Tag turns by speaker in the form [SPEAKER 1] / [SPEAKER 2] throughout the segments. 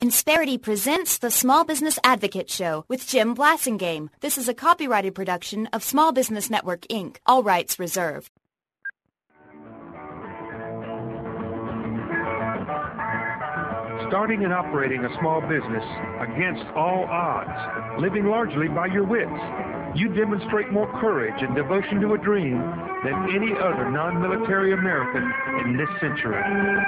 [SPEAKER 1] Insperity presents the Small Business Advocate Show with Jim Blasingame. This is a copyrighted production of Small Business Network, Inc., all rights reserved.
[SPEAKER 2] Starting and operating a small business against all odds, living largely by your wits, you demonstrate more courage and devotion to a dream than any other non-military American in this century.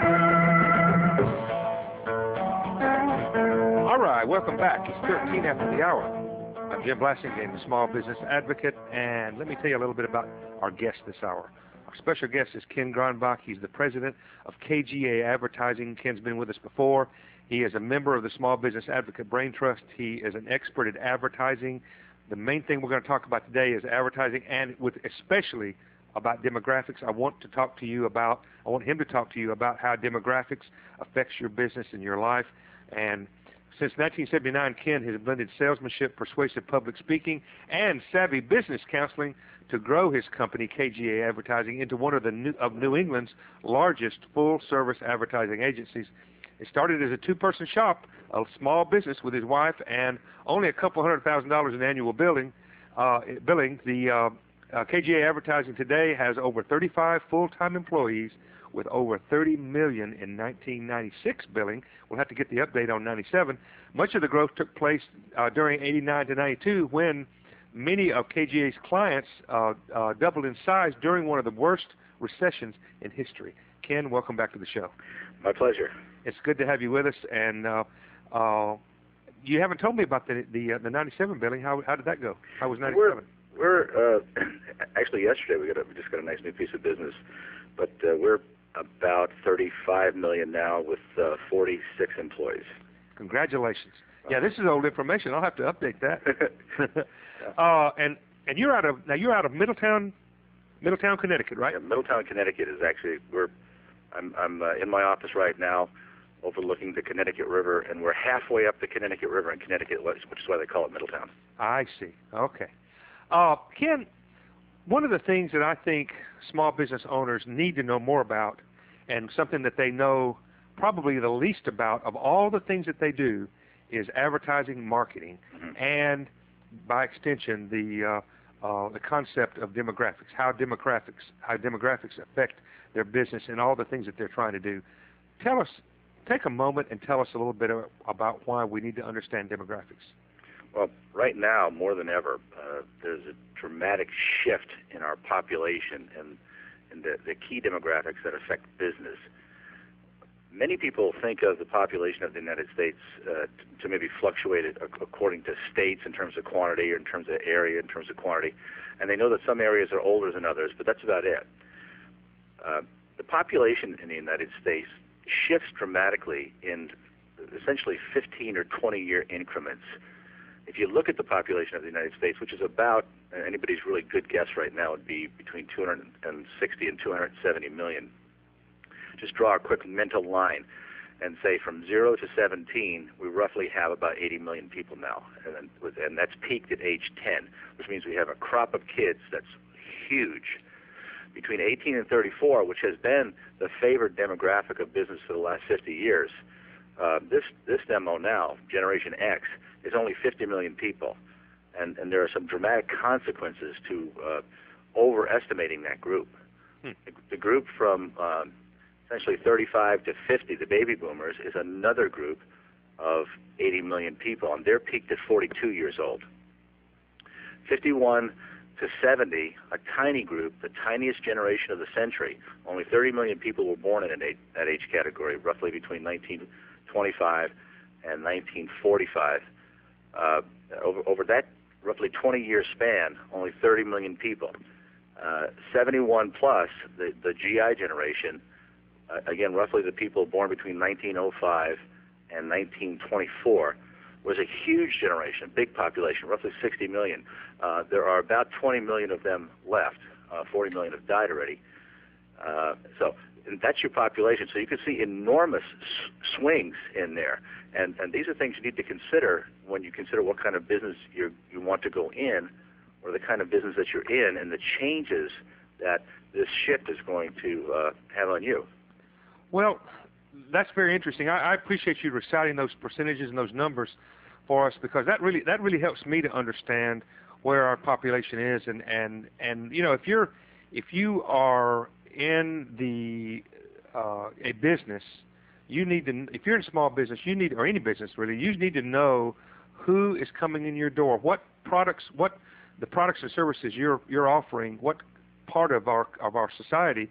[SPEAKER 2] All right, welcome back. It's 13 after the hour. I'm Jim Blasingame, the Small Business Advocate, and let me tell you a little bit about our guest this hour. Our special guest is Ken Gronbach. He's the president of KGA Advertising. Ken's been with us before. He is a member of the Small Business Advocate Brain Trust. He is an expert at advertising. The main thing we're going to talk about today is advertising, and with especially about demographics. I want him to talk to you about how demographics affects your business and your life. And since 1979, Ken has blended salesmanship, persuasive public speaking, and savvy business counseling to grow his company, KGA Advertising, into one of New England's largest full-service advertising agencies. It started as a two-person shop, a small business with his wife, and only a couple $100,000 in annual billing. The KGA Advertising today has over 35 full-time employees with over $30 million in 1996 billing. We'll have to get the update on 97. Much of the growth took place during 89 to 92 when many of KGA's clients doubled in size during one of the worst recessions in history. Ken, welcome back to the show.
[SPEAKER 3] My pleasure.
[SPEAKER 2] It's good to have you with us, and you haven't told me about the 97 billing. How did that go? How was 97?
[SPEAKER 3] We're actually yesterday we just got a nice new piece of business, but we're about 35 million now with 46 employees.
[SPEAKER 2] Congratulations. Yeah, this is old information. I'll have to update that. And you're out of Middletown, Connecticut, right?
[SPEAKER 3] Yeah, Middletown, Connecticut is actually I'm in my office right now, overlooking the Connecticut River, and we're halfway up the Connecticut River in Connecticut, which is why they call it Middletown.
[SPEAKER 2] I see. Okay. Ken, one of the things that I think small business owners need to know more about, and something that they know probably the least about of all the things that they do, is advertising, marketing, and by extension the concept of demographics, how demographics affect their business and all the things that they're trying to do. Take a moment and tell us a little bit about why we need to understand demographics.
[SPEAKER 3] Well, right now, more than ever, there's a dramatic shift in our population and the key demographics that affect business. Many people think of the population of the United States to maybe fluctuate according to states in terms of quantity or in terms of area in terms of quantity, and they know that some areas are older than others, but that's about it. The population in the United States shifts dramatically in essentially 15 or 20-year increments. If you look at the population of the United States, which is about, anybody's really good guess right now would be between 260 and 270 million. Just draw a quick mental line and say from 0 to 17, we roughly have about 80 million people now. And that's peaked at age 10, which means we have a crop of kids that's huge. Between 18 and 34, which has been the favored demographic of business for the last 50 years, this demo now, Generation X, is only 50 million people. And there are some dramatic consequences to overestimating that group. The group from essentially 35 to 50, the baby boomers, is another group of 80 million people, and they're peaked at 42 years old. 51 to 70, a tiny group, the tiniest generation of the century. Only 30 million people were born in that age category, roughly between 1925 and 1945. Over that roughly 20-year span, only 30 million people. 71 plus, the GI generation, again, roughly the people born between 1905 and 1924, was a huge generation, big population, roughly 60 million. There are about 20 million of them left. 40 million have died already. So that's your population. So you can see enormous swings in there. And these are things you need to consider when you consider what kind of business you want to go in, or the kind of business that you're in, and the changes that this shift is going to have on you.
[SPEAKER 2] Well, that's very interesting. I appreciate you reciting those percentages and those numbers for us, because that really helps me to understand where our population is, and you know, if you are in the a business, you need to, if you're in small business, you need, or any business really, you need to know who is coming in your door, what the products and services you're offering, what part of our society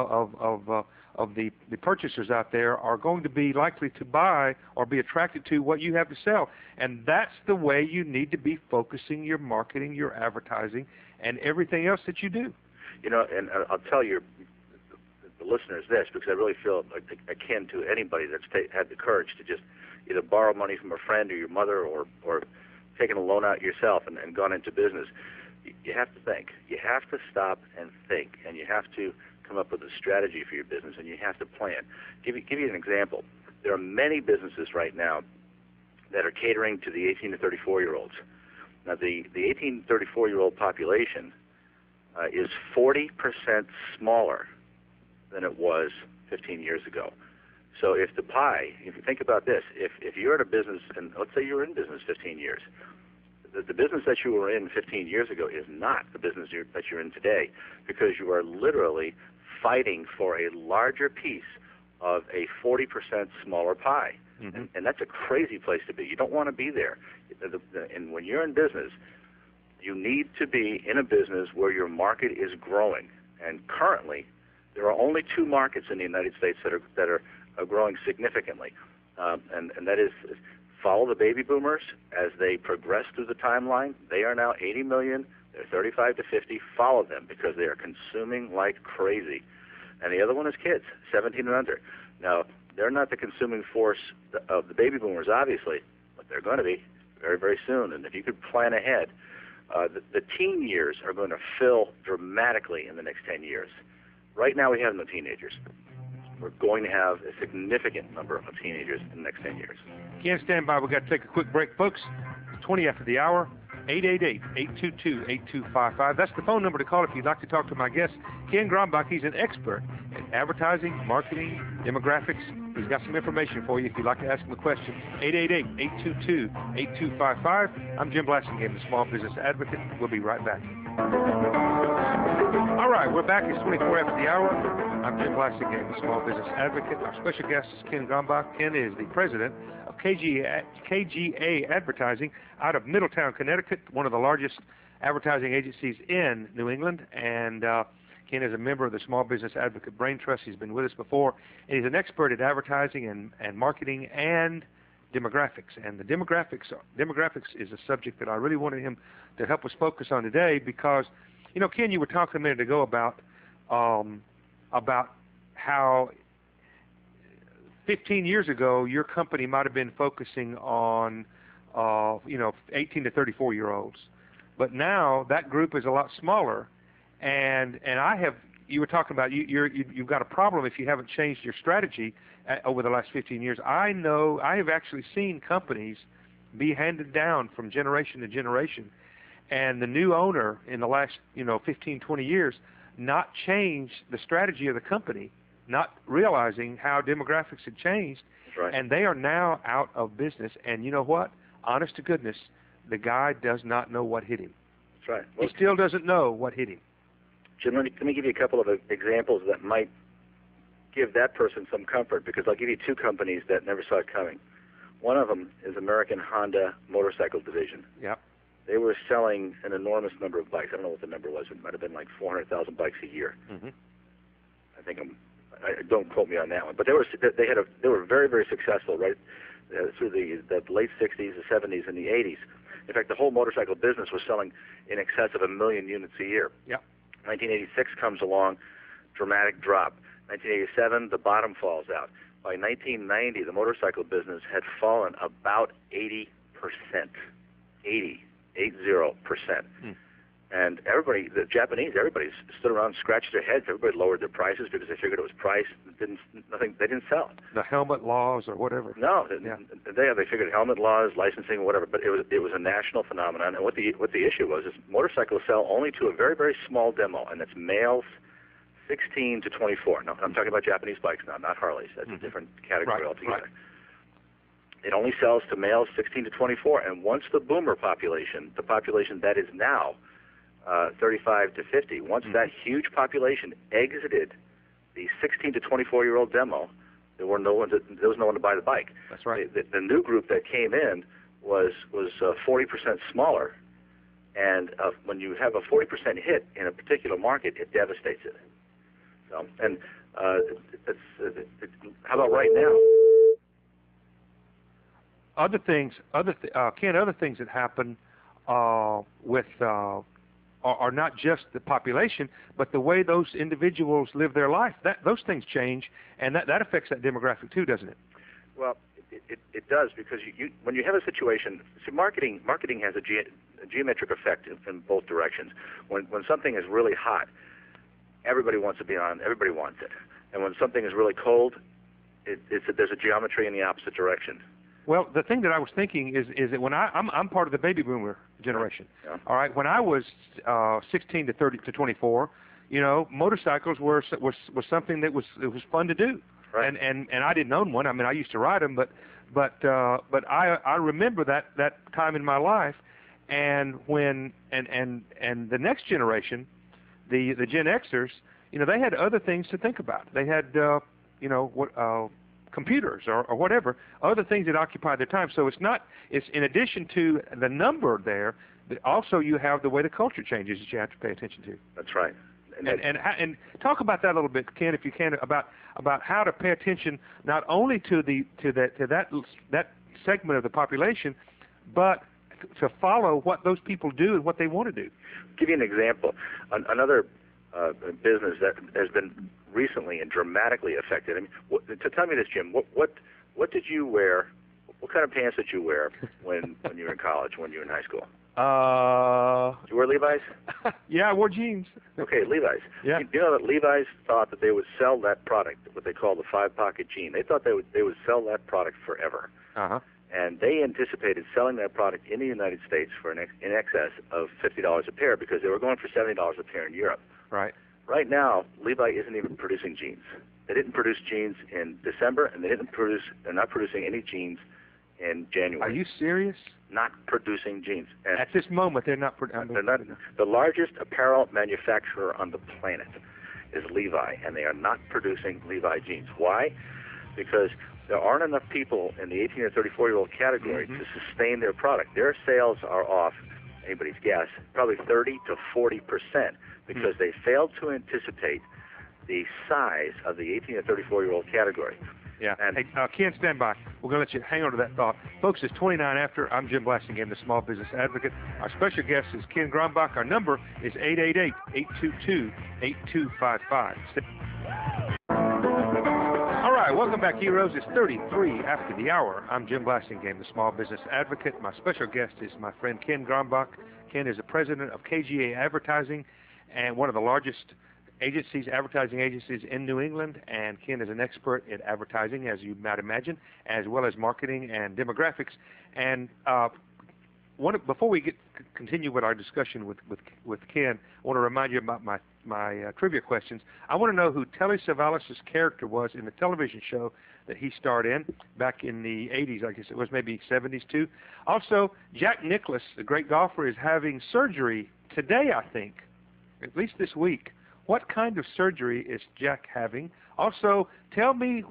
[SPEAKER 2] of the purchasers out there are going to be likely to buy or be attracted to what you have to sell. And that's the way you need to be focusing your marketing, your advertising, and everything else that you do.
[SPEAKER 3] You know, and I'll tell the listeners this, because I really feel akin to anybody that's had the courage to just either borrow money from a friend or your mother, or taken a loan out yourself and gone into business. You have to think. You have to stop and think, and you have to come up with a strategy for your business, and you have to plan. Give you an example. There are many businesses right now that are catering to the 18 to 34-year-olds. Now, the 18 to 34-year-old population is 40% smaller than it was 15 years ago. So if you think about this, if you're in a business, and let's say you were in business 15 years, the business that you were in 15 years ago is not the business that you're in today, because you are literally fighting for a larger piece of a 40% smaller pie. Mm-hmm. And that's a crazy place to be. You don't want to be there. And when you're in business, you need to be in a business where your market is growing. And currently, there are only 2 markets in the United States that are growing significantly, and that is, follow the baby boomers as they progress through the timeline. They are now 80 million. They're 35 to 50. Follow them, because they are consuming like crazy. And the other one is kids, 17 and under. Now, they're not the consuming force of the baby boomers, obviously, but they're going to be very, very soon. And if you could plan ahead, the teen years are going to fill dramatically in the next 10 years. Right now we have no teenagers. We're going to have a significant number of teenagers in the next 10 years.
[SPEAKER 2] Ken, stand by. We've got to take a quick break, folks. 20 after the hour, 888-822-8255. That's the phone number to call if you'd like to talk to my guest, Ken Grombach. He's an expert in advertising, marketing, demographics. He's got some information for you if you'd like to ask him a question. 888-822-8255. I'm Jim Blasingame, the Small Business Advocate. We'll be right back. All right, we're back. It's 24 after the hour. I'm Jim Blasingame, the Small Business Advocate. Our special guest is Ken Grombach. Ken is the president of KGA Advertising out of Middletown, Connecticut, one of the largest advertising agencies in New England. And Ken is a member of the Small Business Advocate Brain Trust. He's been with us before. And he's an expert at advertising and marketing and demographics. And the demographics is a subject that I really wanted him to help us focus on today, because, you know, Ken, you were talking a minute ago about how 15 years ago your company might have been focusing on 18 to 34-year-olds, but now that group is a lot smaller. And you were talking about you've got a problem if you haven't changed your strategy over the last 15 years. I know I have actually seen companies be handed down from generation to generation, and the new owner in the last 15, 20 years not change the strategy of the company, not realizing how demographics had changed.
[SPEAKER 3] That's right.
[SPEAKER 2] And they are now out of business. And you know what? Honest to goodness, the guy does not know what hit him.
[SPEAKER 3] That's right. Well,
[SPEAKER 2] he still doesn't know what hit him.
[SPEAKER 3] Jim, let me give you a couple of examples that might give that person some comfort, because I'll give you 2 companies that never saw it coming. One of them is American Honda Motorcycle Division.
[SPEAKER 2] Yeah.
[SPEAKER 3] They were selling an enormous number of bikes. I don't know what the number was. It might have been like 400,000 bikes a year. Mm-hmm. Don't quote me on that one. But they were very, very successful right through the late 60s, the 70s, and the 80s. In fact, the whole motorcycle business was selling in excess of 1 million units a year.
[SPEAKER 2] Yeah.
[SPEAKER 3] 1986 comes along, dramatic drop. 1987, the bottom falls out. By 1990, the motorcycle business had fallen about 80%. 80%. And everybody, the Japanese, everybody stood around and scratched their heads. Everybody lowered their prices because they figured it was price. They didn't sell it.
[SPEAKER 2] The helmet laws or whatever.
[SPEAKER 3] No, they figured helmet laws, licensing, whatever. But it was a national phenomenon. And what the issue was is motorcycles sell only to a very, very small demo, and it's males, 16 to 24. No, I'm talking about Japanese bikes now, not Harleys. That's a different category altogether. Right. It only sells to males 16 to 24, and once the boomer population, the population that is now 35 to 50, once that huge population exited the 16 to 24-year-old demo, there was no one to buy the bike.
[SPEAKER 2] That's right.
[SPEAKER 3] The new group that came in was 40% smaller, and when you have a 40% hit in a particular market, it devastates it. So, and how about right now?
[SPEAKER 2] Other things that happen with are not just the population, but the way those individuals live their life. Those things change, and that affects that demographic too, doesn't it?
[SPEAKER 3] Well, it does, because when you have a situation, see, marketing has a geometric effect in both directions. When something is really hot, everybody wants to be on. Everybody wants it, and when something is really cold, there's a geometry in the opposite direction.
[SPEAKER 2] Well, the thing that I was thinking is that when I'm part of the baby boomer generation. Yeah. All right, when I was 16 to 30 to 24, motorcycles were something that was fun to do.
[SPEAKER 3] Right.
[SPEAKER 2] And I didn't own one. I mean, I used to ride them, but I remember that time in my life, and when and the next generation, the Gen Xers, they had other things to think about. They had computers or whatever, other things that occupy their time. So it's in addition to the number there, also you have the way the culture changes that you have to pay attention to.
[SPEAKER 3] That's right.
[SPEAKER 2] And talk about that a little bit, Ken, if you can, about how to pay attention not only to that segment of the population, but to follow what those people do and what they want to do.
[SPEAKER 3] I'll give you an example. Another business that has been recently and dramatically affected. I mean, to tell me this, Jim, what did you wear? What kind of pants did you wear when you were in college, when you were in high school? Did you wear Levi's?
[SPEAKER 2] Yeah, I wore jeans.
[SPEAKER 3] Okay, Levi's.
[SPEAKER 2] Yeah.
[SPEAKER 3] You know that Levi's thought that they would sell that product, what they call the 5-pocket jean. They thought they would sell that product forever.
[SPEAKER 2] Uh-huh.
[SPEAKER 3] And they anticipated selling that product in the United States for in excess of $50 a pair, because they were going for $70 a pair in Europe.
[SPEAKER 2] Right.
[SPEAKER 3] Right now, Levi isn't even producing jeans. They didn't produce jeans in December, and they're not producing any jeans in January.
[SPEAKER 2] Are you serious?
[SPEAKER 3] Not producing jeans. And
[SPEAKER 2] at this moment, they're not.
[SPEAKER 3] They're not. The largest apparel manufacturer on the planet is Levi, and they are not producing Levi jeans. Why? Because there aren't enough people in the 18 or 34-year-old category to sustain their product. Their sales are off, anybody's guess, probably 30 to 40%, because they failed to anticipate the size of the 18 to 34-year-old category.
[SPEAKER 2] Yeah. And hey, Ken, stand by. We're going to let you hang on to that thought. Folks, it's 29 after. I'm Jim Blasingame, the Small Business Advocate. Our special guest is Ken Grumbach. Our number is 888-822-8255. All right, welcome back, heroes. It's 33 after the hour. I'm Jim Blasingame, the Small Business Advocate. My special guest is my friend Ken Grumbach. Ken is the president of KGA Advertising and one of the largest advertising agencies in New England, and Ken is an expert in advertising, as you might imagine, as well as marketing and demographics. And before we continue with our discussion with Ken, I want to remind you about my trivia questions. I want to know who Telly Savalas' character was in the television show that he starred in back in the 80s, I guess it was, maybe 70s too. Also, Jack Nicklaus, the great golfer, is having surgery today, I think, at least this week. What kind of surgery is Jack having? Also, tell me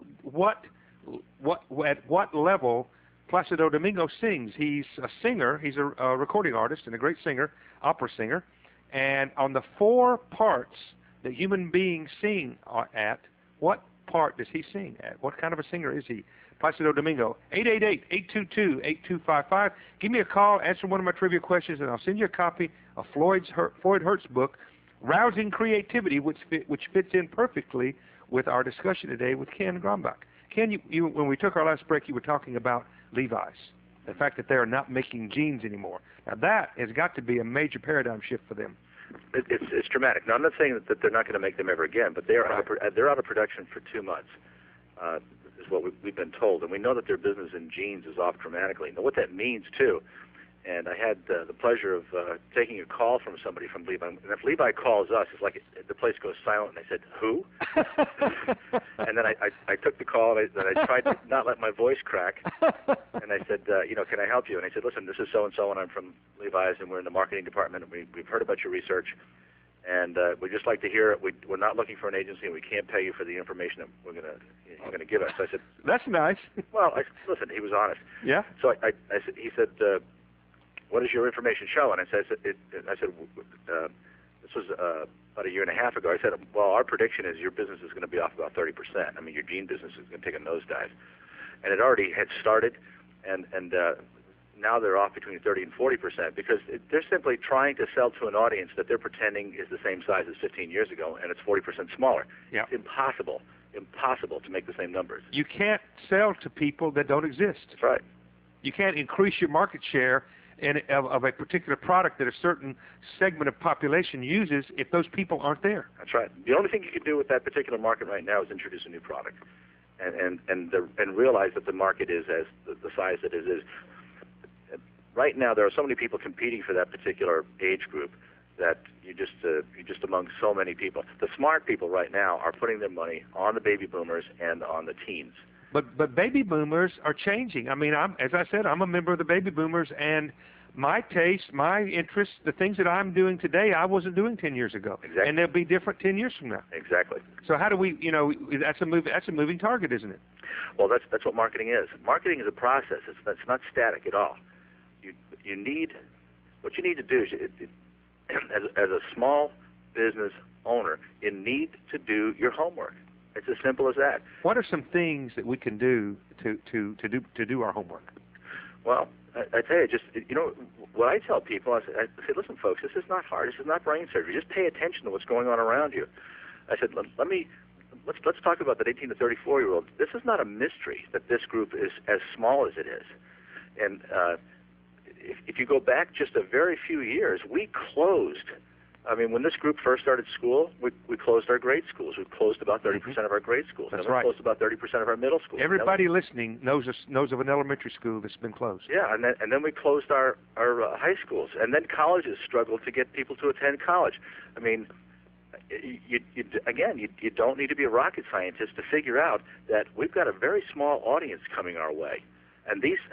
[SPEAKER 2] at what level Placido Domingo sings. He's a singer. He's a recording artist and a great singer, opera singer. And on the 4 parts that human beings sing at, what part does he sing at? What kind of a singer is he? Placido Domingo. 888-822-8255. Give me a call, answer one of my trivia questions, and I'll send you a copy of Floyd Hurt's book, Rousing Creativity, which fits in perfectly with our discussion today with Ken Grumbach. Ken, you, when we took our last break, you were talking about Levi's, the fact that they are not making jeans anymore. Now, that has got to be a major paradigm shift for them.
[SPEAKER 3] It's dramatic. Now, I'm not saying that they're not going to make them ever again, but they're out of production for 2 months, is what we've been told. And we know that their business in jeans is off dramatically. Now, what that means, too, and I had the pleasure of taking a call from somebody from Levi. And if Levi calls us, it's like the place goes silent, and I said, who? And then I took the call, and I tried to not let my voice crack, and I said, can I help you? And I said, listen, this is so-and-so, and I'm from Levi's, and we're in the marketing department, and we've heard about your research, and we'd just like to hear it. We're not looking for an agency, and we can't pay you for the information that you're going to give us. So I said,
[SPEAKER 2] that's nice.
[SPEAKER 3] Well, listen, he was honest.
[SPEAKER 2] Yeah.
[SPEAKER 3] So he said, what does your information show? And I said, this was about a year and a half ago. I said, well, our prediction is your business is going to be off about 30%. I mean, your jean business is going to take a nosedive. And it already had started, and now they're off between 30 and 40% because they're simply trying to sell to an audience that they're pretending is the same size as 15 years ago, and it's 40% smaller.
[SPEAKER 2] Yeah.
[SPEAKER 3] It's impossible to make the same numbers.
[SPEAKER 2] You can't sell to people that don't exist.
[SPEAKER 3] That's right.
[SPEAKER 2] You can't increase your market share of a particular product that a certain segment of population uses if those people aren't there.
[SPEAKER 3] That's right. The only thing you can do with that particular market right now is introduce a new product, and realize that the market is as the size that it is. Right now, there are so many people competing for that particular age group that you're just among so many people. The smart people right now are putting their money on the baby boomers and on the teens.
[SPEAKER 2] But baby boomers are changing. I mean, as I said, I'm a member of the baby boomers, and my taste, my interests, the things that I'm doing today, I wasn't doing 10 years ago.
[SPEAKER 3] Exactly.
[SPEAKER 2] And they'll be different 10 years from now.
[SPEAKER 3] Exactly.
[SPEAKER 2] So how do we, that's a moving target, isn't it?
[SPEAKER 3] Well, that's what marketing is. Marketing is a process. It's not static at all. What you need to do is, as a small business owner, you need to do your homework. It's as simple as that.
[SPEAKER 2] What are some things that we can do to do our homework?
[SPEAKER 3] Well, I tell you, what I tell people, I say, listen, folks, this is not hard. This is not brain surgery. Just pay attention to what's going on around you. I said, let's talk about that 18 to 34-year-old. This is not a mystery that this group is as small as it is. And if you go back just a very few years, we closed. I mean, when this group first started school, we closed our grade schools. We closed about 30% of our grade schools.
[SPEAKER 2] That's
[SPEAKER 3] and we closed about 30% of our middle schools.
[SPEAKER 2] Everybody listening knows of an elementary school that's been closed.
[SPEAKER 3] Yeah, and then we closed our high schools. And then colleges struggled to get people to attend college. I mean, you don't need to be a rocket scientist to figure out that we've got a very small audience coming our way. And these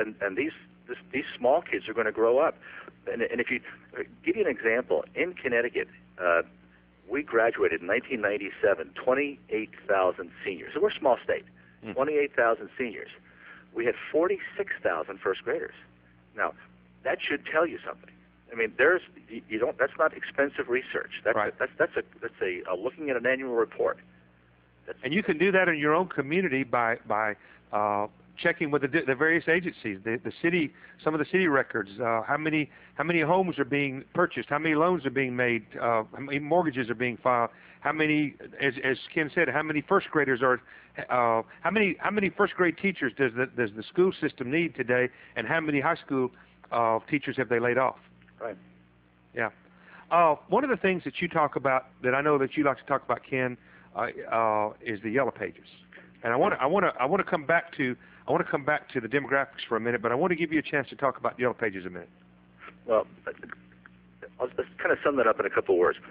[SPEAKER 3] small kids are going to grow up. And if you give you an example, in Connecticut, we graduated in 1997, 28,000 seniors. So we're a small state, 28,000 seniors. We had 46,000 first graders. Now, that should tell you something. I mean, that's not expensive research. That's
[SPEAKER 2] right.
[SPEAKER 3] That's a looking at an annual report.
[SPEAKER 2] And you can do that in your own community by checking with the various agencies, the city, some of the city records, how many homes are being purchased, how many loans are being made, how many mortgages are being filed, how many, as Ken said, how many first graders are, how many first grade teachers does the school system need today, and how many high school teachers have they laid off?
[SPEAKER 3] Right.
[SPEAKER 2] Yeah. One of the things that you talk about that I know that you like to talk about, Ken, is the Yellow Pages, and I want to come back to the demographics for a minute, but I want to give you a chance to talk about Yellow Pages a minute.
[SPEAKER 3] Well, I'll just kind of sum that up in a couple of words.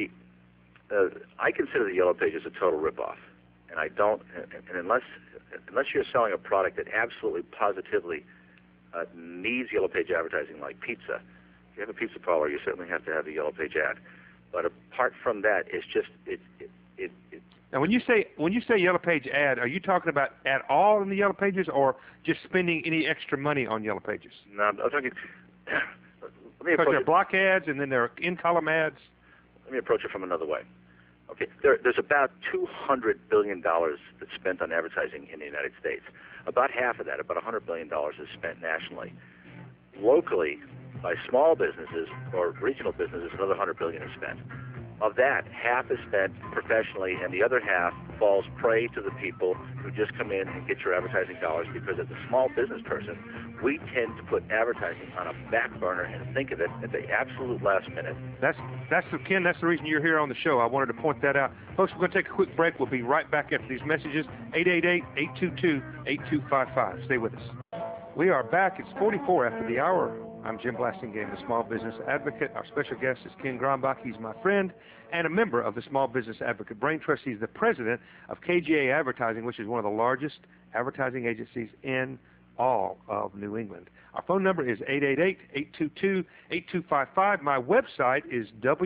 [SPEAKER 3] I consider the Yellow Pages a total ripoff, and I don't. And unless you're selling a product that absolutely positively needs Yellow Page advertising, like pizza, if you have a pizza parlor, you certainly have to have a Yellow Page ad. But apart from that, it's just it.
[SPEAKER 2] Now, when you say Yellow Page ad, are you talking about at all in the Yellow Pages, or just spending any extra money on Yellow Pages?
[SPEAKER 3] No, I'm talking.
[SPEAKER 2] Because there are block ads and then there are in-column ads.
[SPEAKER 3] Let me approach it from another way. Okay, there's about $200 billion that's spent on advertising in the United States. About half of that, about $100 billion, is spent nationally. Locally, by small businesses or regional businesses, another $100 billion is spent. Of that, half is spent professionally, and the other half falls prey to the people who just come in and get your advertising dollars, because as a small business person, we tend to put advertising on a back burner and think of it at the absolute last minute. Ken,
[SPEAKER 2] that's the reason you're here on the show. I wanted to point that out. Folks, we're going to take a quick break. We'll be right back after these messages. 888-822-8255. Stay with us. We are back. It's 44 after the hour. I'm Jim Blasingame, the Small Business Advocate. Our special guest is Ken Gronbach. He's my friend and a member of the Small Business Advocate Brain Trust. He's the president of KGA Advertising, which is one of the largest advertising agencies in all of New England. Our phone number is 888-822-8255. My website is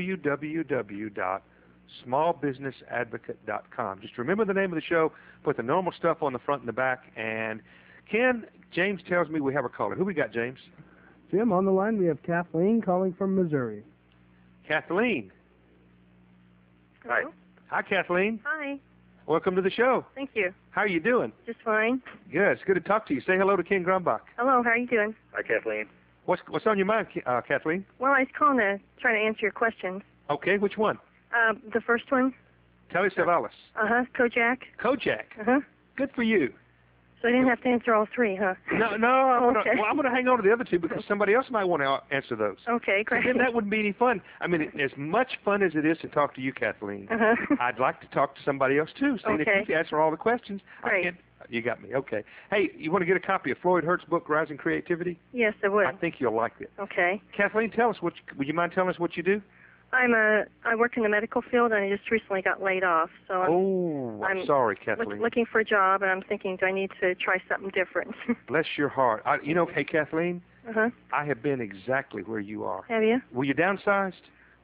[SPEAKER 2] www.smallbusinessadvocate.com. Just remember the name of the show, put the normal stuff on the front and the back, and Ken, James tells me we have a caller. Who we got, James?
[SPEAKER 4] Jim, on the line we have Kathleen calling from Missouri.
[SPEAKER 2] Kathleen.
[SPEAKER 3] Hi.
[SPEAKER 2] Hi, Kathleen.
[SPEAKER 5] Hi.
[SPEAKER 2] Welcome to the show.
[SPEAKER 5] Thank you.
[SPEAKER 2] How are you doing?
[SPEAKER 5] Just fine.
[SPEAKER 2] Good. It's good to talk to you. Say hello to Ken Gronbach.
[SPEAKER 5] Hello, how are you doing?
[SPEAKER 3] Hi, Kathleen.
[SPEAKER 2] What's on your mind, Kathleen?
[SPEAKER 5] Well, I was calling to try to answer your questions.
[SPEAKER 2] Okay, which one?
[SPEAKER 5] The first one?
[SPEAKER 2] Telesavalis.
[SPEAKER 5] Kojak.
[SPEAKER 2] Kojak. Good for you.
[SPEAKER 5] So I didn't have to answer all three, huh?
[SPEAKER 2] No,
[SPEAKER 5] Okay.
[SPEAKER 2] I'm going to hang on to the other two because somebody else might want to answer those.
[SPEAKER 5] Okay, great.
[SPEAKER 2] Then that wouldn't be any fun. I mean, as much fun as it is to talk to you, Kathleen, I'd like to talk to somebody else, too. So if you can answer all the questions,
[SPEAKER 5] Great.
[SPEAKER 2] I can't. You got me. Okay. Hey, you want to get a copy of Floyd Hurt's book, Rising Creativity?
[SPEAKER 5] Yes, I would.
[SPEAKER 2] I think you'll like it.
[SPEAKER 5] Okay.
[SPEAKER 2] Kathleen, tell us, would you mind telling us what you do?
[SPEAKER 5] I work in the medical field, and I just recently got laid off. So
[SPEAKER 2] I'm sorry, Kathleen.
[SPEAKER 5] Looking for a job, and I'm thinking, do I need to try something different?
[SPEAKER 2] Bless your heart. Hey, Kathleen,
[SPEAKER 5] Uh-huh.
[SPEAKER 2] I have been exactly where you are.
[SPEAKER 5] Have you?
[SPEAKER 2] Were you downsized?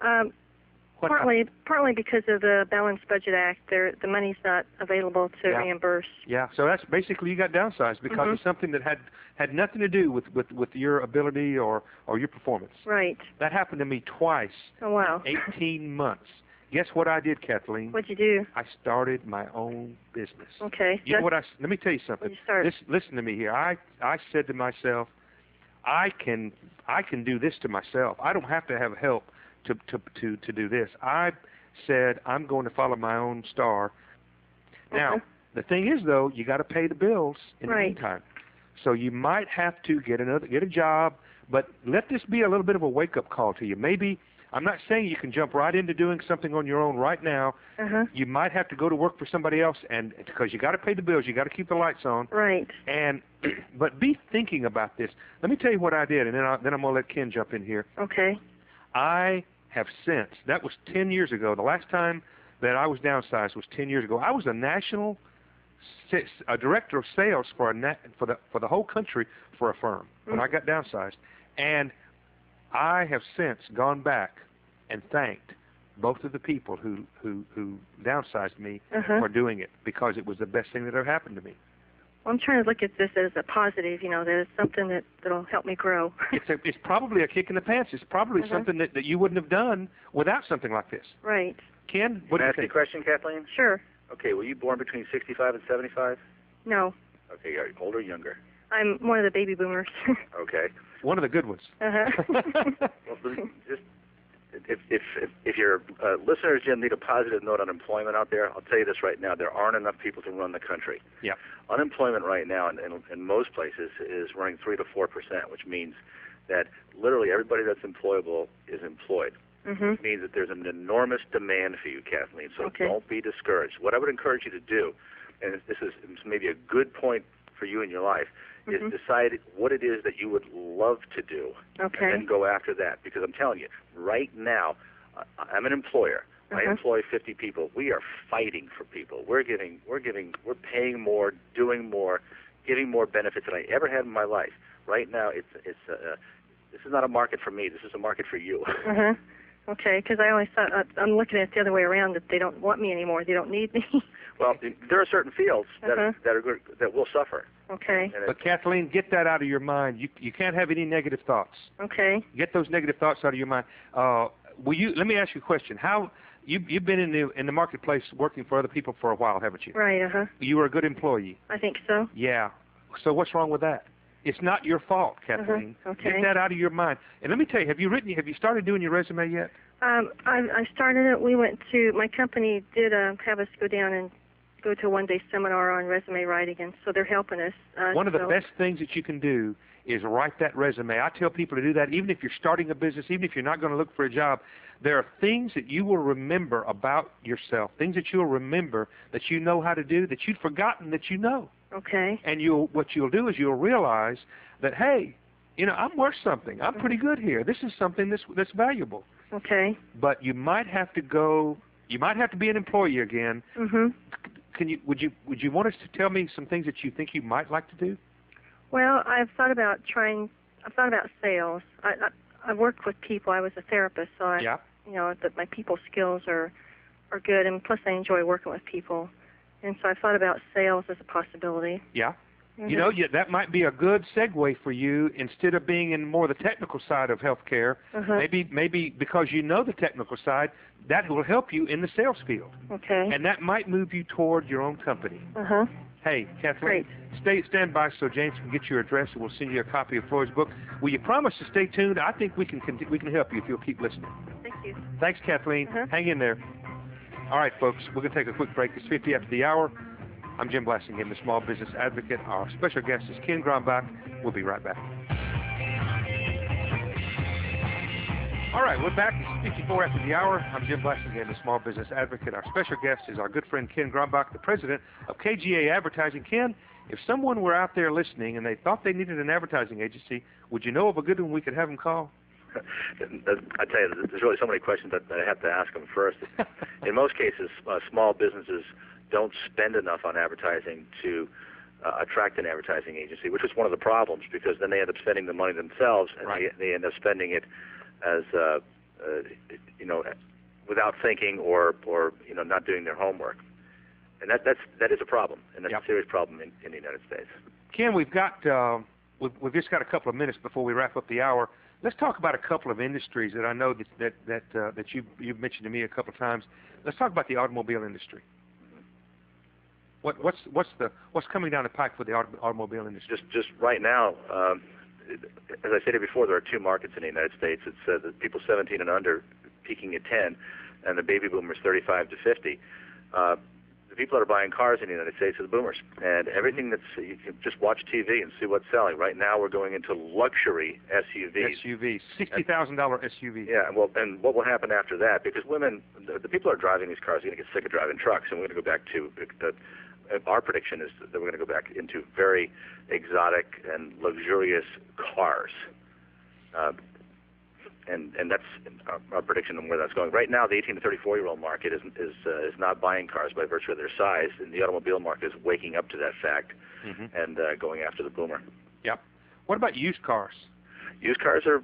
[SPEAKER 5] Partly because of the Balanced Budget Act. The money's not available to reimburse.
[SPEAKER 2] Yeah, so that's basically you got downsized because of something that had nothing to do with your ability or your performance.
[SPEAKER 5] Right.
[SPEAKER 2] That happened to me twice.
[SPEAKER 5] Oh, wow.
[SPEAKER 2] 18 months. Guess what I did, Kathleen?
[SPEAKER 5] What'd you do?
[SPEAKER 2] I started my own business.
[SPEAKER 5] Okay.
[SPEAKER 2] You know what let me tell you something.
[SPEAKER 5] What'd you start?
[SPEAKER 2] Listen to me here. I said to myself, I can do this to myself. I don't have to have help to do this. I said I'm going to follow my own star. Now, the thing is though, you got to pay the bills in the meantime. So you might have to get a job, but let this be a little bit of a wake-up call to you. Maybe I'm not saying you can jump right into doing something on your own right now. You might have to go to work for somebody else, and because you got to pay the bills, you got to keep the lights on.
[SPEAKER 5] Right.
[SPEAKER 2] But be thinking about this. Let me tell you what I did, and then I'm going to let Ken jump in here.
[SPEAKER 5] Okay.
[SPEAKER 2] I have since. That was 10 years ago. The last time that I was downsized was 10 years ago. I was a director of sales for the whole country for a firm when I got downsized, and I have since gone back and thanked both of the people who downsized me for doing it because it was the best thing that ever happened to me.
[SPEAKER 5] Well, I'm trying to look at this as a positive, that it's something that'll help me grow.
[SPEAKER 2] It's probably a kick in the pants. It's probably something that you wldn't have done without something like this.
[SPEAKER 5] Right.
[SPEAKER 2] Ken, what do you
[SPEAKER 3] Can I ask you a
[SPEAKER 2] think?
[SPEAKER 3] question, Kathleen?
[SPEAKER 5] Sure.
[SPEAKER 3] Okay, were you born between 65 and 75?
[SPEAKER 5] No.
[SPEAKER 3] Okay, are you older or younger?
[SPEAKER 5] I'm one of the baby boomers.
[SPEAKER 3] Okay.
[SPEAKER 2] One of the good ones.
[SPEAKER 3] Well, just if your listeners, Jim, need a positive note on employment out there, I'll tell you this right now: there aren't enough people to run the country.
[SPEAKER 2] Yeah.
[SPEAKER 3] Unemployment right now in most places is running 3 to 4%, which means that literally everybody that's employable is employed. It means that there's an enormous demand for you, Kathleen. So don't be discouraged. What I would encourage you to do, and this is maybe a good point for you in your life, is decide what it is that you would love to do, and then go after that. Because I'm telling you, right now, I'm an employer. I employ 50 people. We are fighting for people. We're paying more, doing more, giving more benefits than I ever had in my life. Right now, this is not a market for me. This is a market for you.
[SPEAKER 5] Okay, because I always thought I'm looking at it the other way around, that they don't want me anymore. They don't need me.
[SPEAKER 3] Well, there are certain fields that will suffer.
[SPEAKER 5] Okay.
[SPEAKER 2] But Kathleen, get that out of your mind. You can't have any negative thoughts.
[SPEAKER 5] Okay.
[SPEAKER 2] Get those negative thoughts out of your mind. Let me ask you a question. How you've been in the marketplace working for other people for a while, haven't you?
[SPEAKER 5] Right.
[SPEAKER 2] You were a good employee.
[SPEAKER 5] I think so.
[SPEAKER 2] Yeah. So what's wrong with that? It's not your fault, Kathleen.
[SPEAKER 5] Okay.
[SPEAKER 2] Get that out of your mind. And let me tell you, have you started doing your resume yet?
[SPEAKER 5] I started it. We went to, my company did have us go down and go to a one-day seminar on resume writing, and so they're helping us.
[SPEAKER 2] One of the best things that you can do is write that resume. I tell people to do that even if you're starting a business, even if you're not going to look for a job. There are things that you will remember about yourself, things that you'll remember that you know how to do that you'd forgotten that you know.
[SPEAKER 5] Okay.
[SPEAKER 2] And what you'll do is you'll realize that, hey, I'm worth something. I'm pretty good here. This is something that's valuable.
[SPEAKER 5] Okay.
[SPEAKER 2] But you might have to be an employee again.
[SPEAKER 5] Mm-hmm.
[SPEAKER 2] Would you want us to tell me some things that you think you might like to do?
[SPEAKER 5] Well, I've thought about sales. I work with people. I was a therapist, so that my people skills are good, and plus I enjoy working with people. And so I thought about sales as a possibility.
[SPEAKER 2] Yeah.
[SPEAKER 5] Mm-hmm.
[SPEAKER 2] That might be a good segue for you instead of being in more the technical side of healthcare. Maybe because you know the technical side, that will help you in the sales field.
[SPEAKER 5] Okay.
[SPEAKER 2] And that might move you toward your own company. Hey, Kathleen, stand by so James can get your address, and we'll send you a copy of Floyd's book. Will you promise to stay tuned? I think we can help you if you'll keep listening.
[SPEAKER 5] Thank you.
[SPEAKER 2] Thanks, Kathleen. Hang in there. All right, folks, we're going to take a quick break. It's 50 after the hour. I'm Jim Blasingame, the Small Business Advocate. Our special guest is Ken Grambach. We'll be right back. All right, we're back. It's 54 after the hour. I'm Jim Blasingame, the Small Business Advocate. Our special guest is our good friend Ken Grambach, the president of KGA Advertising. Ken, if someone were out there listening and they thought they needed an advertising agency, would you know of a good one we could have them call?
[SPEAKER 3] I tell you, there's really so many questions that I have to ask them first. In most cases, small businesses don't spend enough on advertising to attract an advertising agency, which is one of the problems, because then they end up spending the money themselves, and they end up spending it as without thinking or not doing their homework, and that is a problem, and that's a serious problem in the United States.
[SPEAKER 2] Ken, we've just got a couple of minutes before we wrap up the hour. Let's talk about a couple of industries that I know that you've mentioned to me a couple of times. Let's talk about the automobile industry. What's coming down the pike for the automobile industry?
[SPEAKER 3] Just right now, as I stated before, there are two markets in the United States. It's the people 17 and under peaking at 10, and the baby boomers 35 to 50. The people that are buying cars in the United States are the boomers, and everything you can just watch TV and see what's selling. Right now, we're going into luxury SUVs.
[SPEAKER 2] $60,000 SUVs.
[SPEAKER 3] Yeah, well, and what will happen after that? Because women, the people that are driving these cars are going to get sick of driving trucks, and we're going to go back to our prediction is that we're going to go back into very exotic and luxurious cars. And that's our prediction on where that's going. Right now, the 18 to 34-year-old market is not buying cars by virtue of their size, and the automobile market is waking up to that fact and going after the boomer.
[SPEAKER 2] Yep. What about used cars?
[SPEAKER 3] Used cars are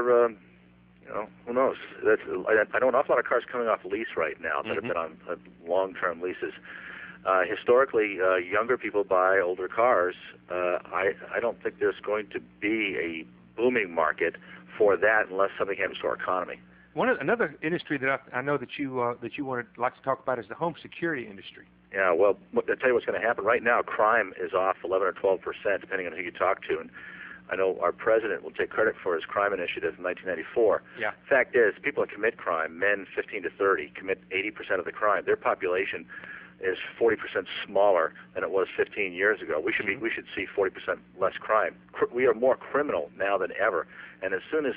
[SPEAKER 3] who knows? I know an awful lot of cars coming off lease right now that have been on long-term leases. Historically, younger people buy older cars. I don't think there's going to be a booming market for that unless something happens to our economy.
[SPEAKER 2] Another industry that I know that you would like to talk about is the home security industry.
[SPEAKER 3] Yeah, well, I'll tell you what's going to happen. Right now, crime is off 11 or 12%, depending on who you talk to. And I know our president will take credit for his crime initiative in 1994.
[SPEAKER 2] Yeah.
[SPEAKER 3] Fact is, people that commit crime, men 15 to 30, commit 80% of the crime. Their population is 40% smaller than it was 15 years ago. We should see 40% less crime. We are more criminal now than ever. And as soon as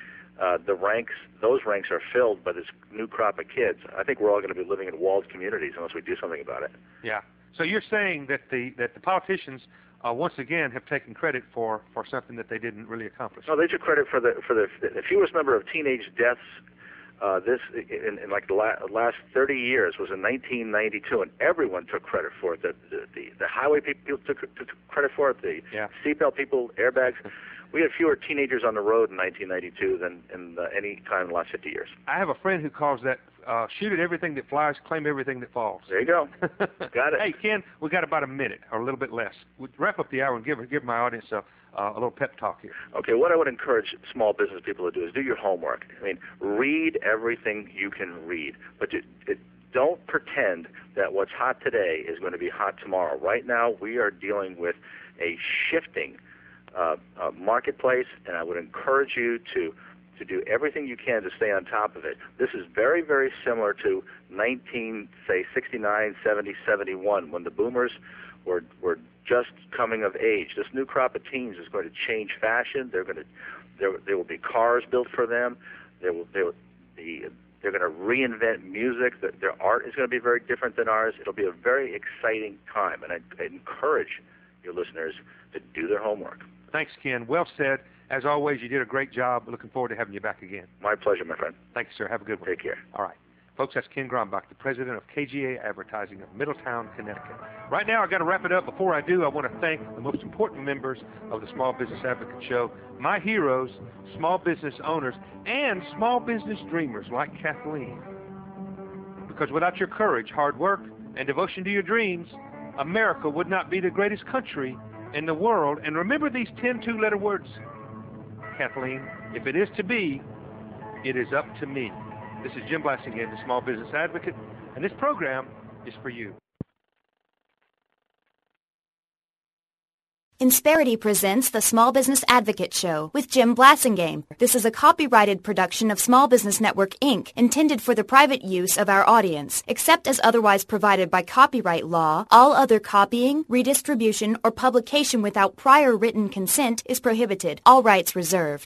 [SPEAKER 3] those ranks are filled by this new crop of kids, I think we're all going to be living in walled communities unless we do something about it.
[SPEAKER 2] Yeah. So you're saying that the politicians once again have taken credit for something that they didn't really accomplish.
[SPEAKER 3] No, they took credit for the fewest number of teenage deaths. This in like the last 30 years was in 1992, and everyone took credit for it. The highway people took credit for it. The seatbelt people, airbags. We had fewer teenagers on the road in 1992 than in any time in the last 50 years.
[SPEAKER 2] I have a friend who calls that shoot at everything that flies, claim everything that falls.
[SPEAKER 3] There you go. Got it.
[SPEAKER 2] Hey, Ken, we got about a minute or a little bit less. We'll wrap up the hour and give my audience a little pep talk here.
[SPEAKER 3] Okay, what I would encourage small business people to do is do your homework. I mean, read everything you can read, but don't pretend that what's hot today is going to be hot tomorrow. Right now, we are dealing with a shifting marketplace, and I would encourage you to do everything you can to stay on top of it. This is very, very similar to 69, 70, 71, when the boomers were just coming of age. This new crop of teens is going to change fashion. There will be cars built for them. They're going to reinvent music. Their art is going to be very different than ours. It'll be a very exciting time, and I encourage your listeners to do their homework.
[SPEAKER 2] Thanks, Ken. Well said. As always, you did a great job. Looking forward to having you back again.
[SPEAKER 3] My pleasure, my friend.
[SPEAKER 2] Thank you, sir. Have a good one.
[SPEAKER 3] Take care.
[SPEAKER 2] All right. Folks, that's Ken Gronbach, the president of KGA Advertising of Middletown, Connecticut. Right now, I've got to wrap it up. Before I do, I want to thank the most important members of the Small Business Advocate Show, my heroes, small business owners, and small business dreamers like Kathleen. Because without your courage, hard work, and devotion to your dreams, America would not be the greatest country in the world. And remember these 10 two-letter words, Kathleen, if it is to be, it is up to me. This is Jim Blasingame, the Small Business Advocate, and this program is for you.
[SPEAKER 1] Insperity presents the Small Business Advocate Show with Jim Blasingame. This is a copyrighted production of Small Business Network, Inc., intended for the private use of our audience. Except as otherwise provided by copyright law, all other copying, redistribution, or publication without prior written consent is prohibited. All rights reserved.